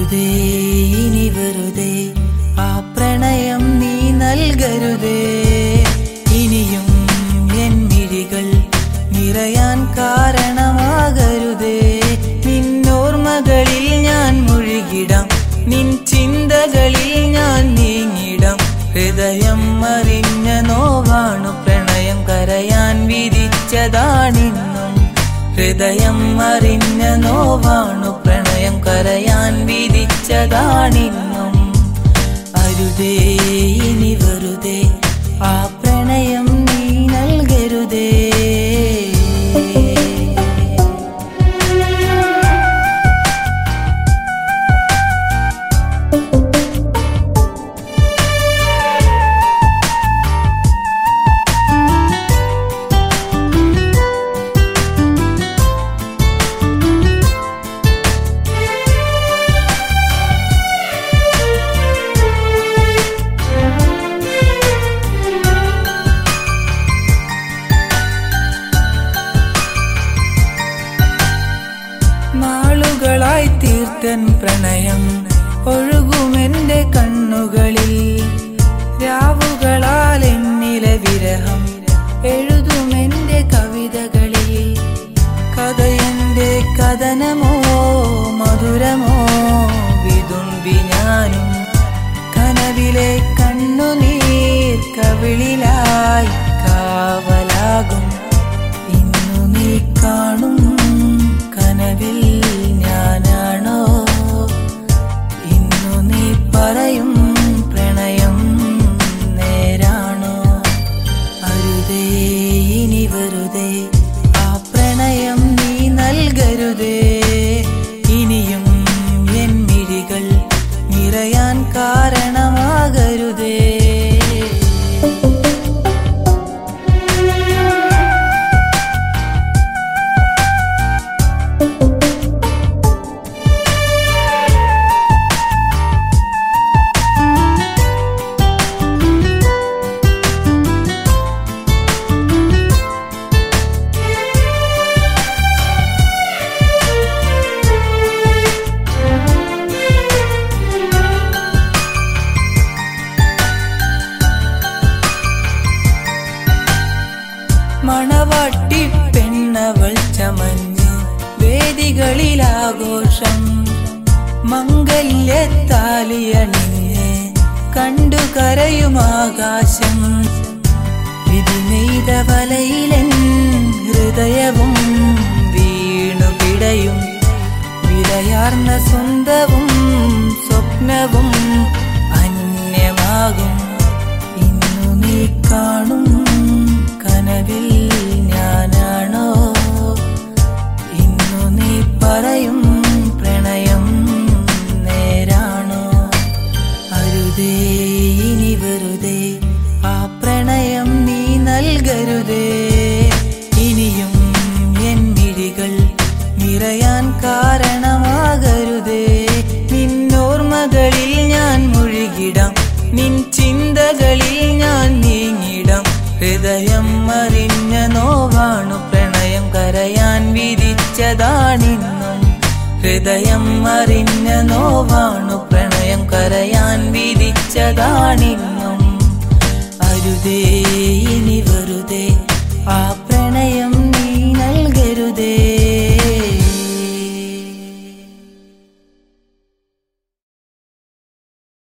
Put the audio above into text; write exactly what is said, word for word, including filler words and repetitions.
അരുതേ ഇനി വെറുതെ ആ പ്രണയം നീ നൽകരുതേ. ഇനിയും എൻ മിഴികൾ നിറയാൻ കാരണമാകരുതേ. നിന്നോർമകളിൽ ഞാൻ മുഴുകിടാം, നിൻ ചിന്തകളിൽ ഞാൻ നീങ്ങിടാം. ഹൃദയം അറിഞ്ഞ നോവാണു പ്രണയം, കരയാൻ വിധിച്ചതാണിന്നും. ഹൃദയം അറിഞ്ഞ നോവാണു പ്രണയം, കരയാൻ വിധിച്ചതാണിന്നും. അരുതേ ഇനി വെറുതെ ആ പ്രണയം നീ നൽകരുതേ. നാളുകളായി തീർത്തൻ പ്രണയം ഒഴുകുമെന്റെ കണ്ണുകളിൽ. രാവുകളാൽ എന്നിലെ വിരഹം എഴുതുമെന്റെ കവിതകളിൽ. കഥയെന്റെ കഥനമോ മധുരമോ വിതുമ്പി ഞാനും കനവിലെ കണ്ണുനീർ കവിളിലായി കാവലാകും. ഇന്നു നീ കാണും കനവിൽ ഞാനാണോ, ഇന്നു നീ പറയും പ്രണയം നേരാണോ. അരുതേ ഇനി വെറുതെ ആ പ്രണയം നീ നൽകരുതേ. ഇനിയും എൻ മിഴികൾ നിറയാൻ കാരണമാകരുതേ. മണവാട്ടി പെണ്ണവൾ ചമഞ്ഞ് വേദികളിലാഘോഷം. മംഗല്യത്താലിയണിഞ്ഞ് കണ്ടു കരയുമാകാശം. വിധി നെയ്ത വലയിലെൻ ഹൃദയവും വീണു പിടയും. വിലയാർന്ന സ്വന്തവും സ്വപ്നവും അന്യമാകും. ഇന്നു നീ കാണും കനവിൽ ഞാനാണോ, ഇന്നു നീ പറയും പ്രണയം നേരാണോ. അരുതേ ഇനി വെറുതെ ആ പ്രണയം നീ നൽകരുതേ. ഇനിയും എൻ മിഴികൾ നിറയാൻ കാരണമാകരുതേ. നിന്നോർമകളിൽ ഞാൻ മുഴുകിടാം, നിൻ ചിന്തകളിൽ ഞാൻ നീങ്ങിടാം. ഹൃദയം അറിഞ്ഞ നോവാണു പ്രണയം, കരയാൻ വിധിച്ചതാണിന്നും. ഹൃദയം അറിഞ്ഞ നോവാണു പ്രണയം, കരയാൻ വിധിച്ചതാണിന്നും. അരുതേ ഇനി വെറുതെ ആ പ്രണയം നീ നൽകരുതേ.